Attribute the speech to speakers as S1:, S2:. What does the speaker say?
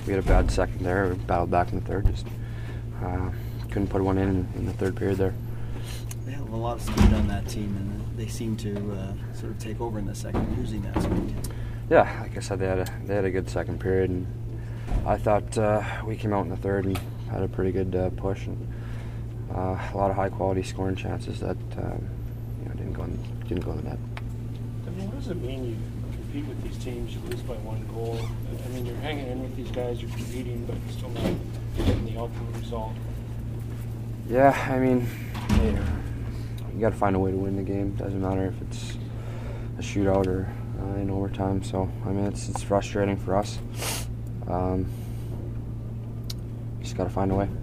S1: we had a bad second there. We battled back in the third. Just couldn't put one in the third period there.
S2: They have a lot of speed on that team, and they seem to sort of take over in the second, using that speed.
S1: Yeah, like I said, they had a good second period, and I thought we came out in the third and had a pretty good push and a lot of high quality scoring chances that didn't go in the net.
S3: I mean, what does it mean you compete with these teams, you lose by one goal? I mean, you're hanging in with these guys, you're competing, but still not getting the ultimate result.
S1: Yeah, I mean, you got to find a way to win the game. Doesn't matter if it's a shootout or in overtime. So I mean, it's frustrating for us. Just got to find a way.